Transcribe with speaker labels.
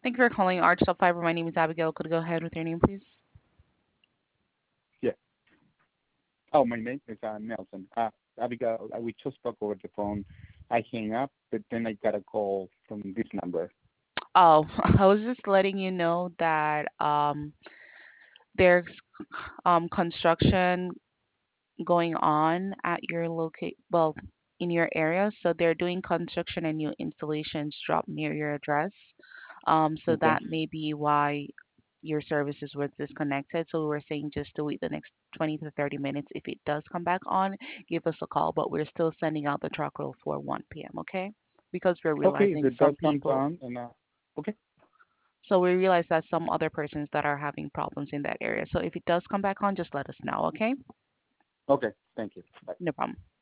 Speaker 1: Thank you for calling Arch Top Fiber. My name is Abigail. Could you go ahead with your name, please?
Speaker 2: Yeah. Oh, my name is Nelson. Abigail, we just spoke over the phone. I hang up, but then I got a call from this number.
Speaker 1: Oh, I was just letting you know that there's construction going on at your in your area. So they're doing construction and new installations drop near your address. So
Speaker 2: Okay.
Speaker 1: that may be why your services were disconnected. So we were saying just to wait the next 20 to 30 minutes. If it does come back on, give us a call. But we're still sending out the truck roll for 1 p.m., okay? Because we're
Speaker 2: Okay,
Speaker 1: realizing
Speaker 2: if it
Speaker 1: some
Speaker 2: does comes
Speaker 1: people,
Speaker 2: on, and okay,
Speaker 1: so we realize that some other persons that are having problems in that area. So if it does come back on, just let us know, okay?
Speaker 2: okay, thank you. Bye.
Speaker 1: No problem.